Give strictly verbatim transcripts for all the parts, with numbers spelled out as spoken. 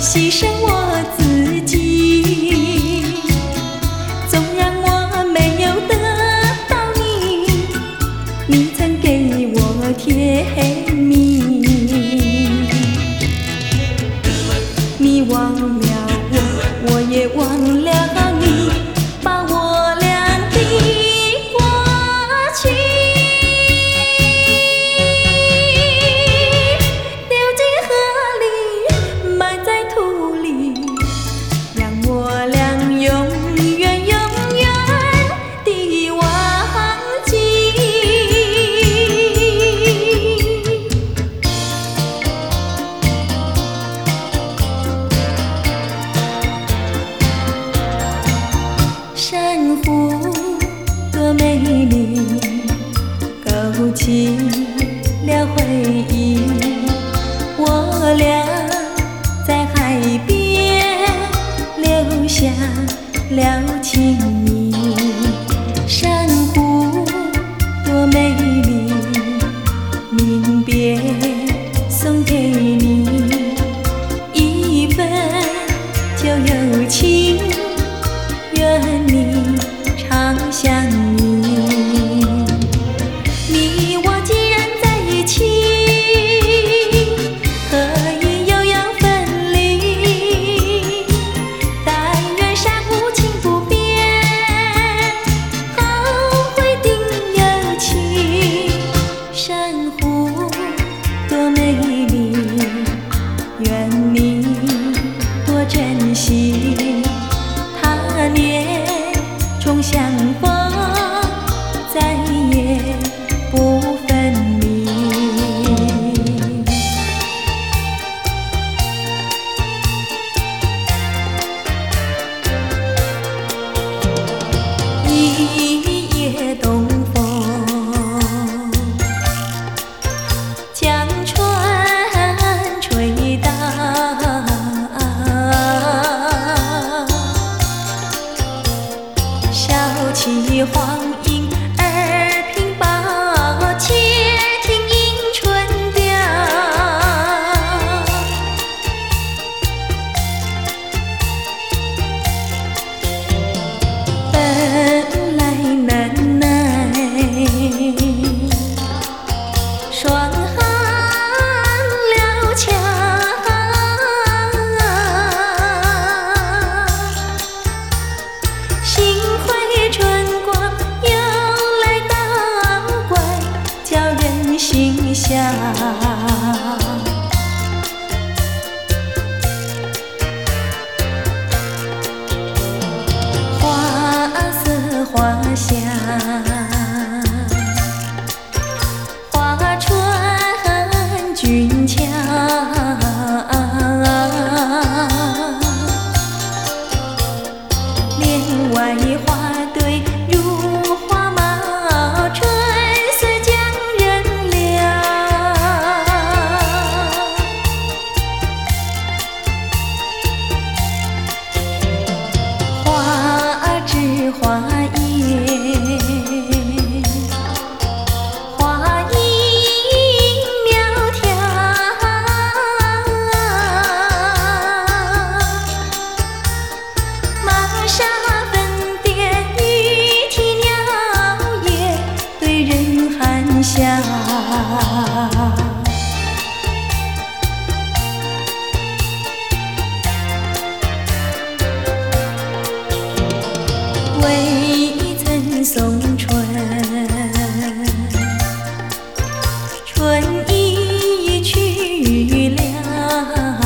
牺牲我自己，纵然我没有得到你，你曾给我甜蜜。你忘了我，我也忘了你，把我俩的过去丢进河里，埋在土里，让我俩永远永远地忘记。珊瑚多美丽，勾起了回忆。我俩在海边留下了情谊。珊瑚多美丽，临别送给你一份旧友情，愿你常相依。你我既然在一起，何以又要分离？但愿山无情不变，后会定有期。珊瑚多美丽，愿你多珍惜。他年重相逢，再也不分离。一夜东风，将船吹荡，笑起黄莺儿屏抱，且听迎春调。本来难耐，霜寒了墙，幸亏春光又来倒怪，叫人心香。花色花香，花船俊俏，帘外花堆如花帽，春色将人撩。花枝花叶，花影苗条，玛莎粉蝶语啼鸟也对人含笑。未曾送春，春已去了。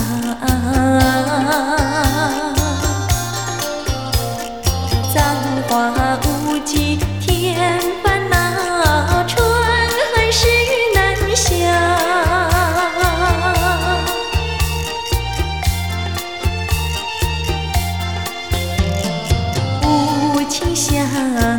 葬花无忌添烦恼，春恨事难消。无情相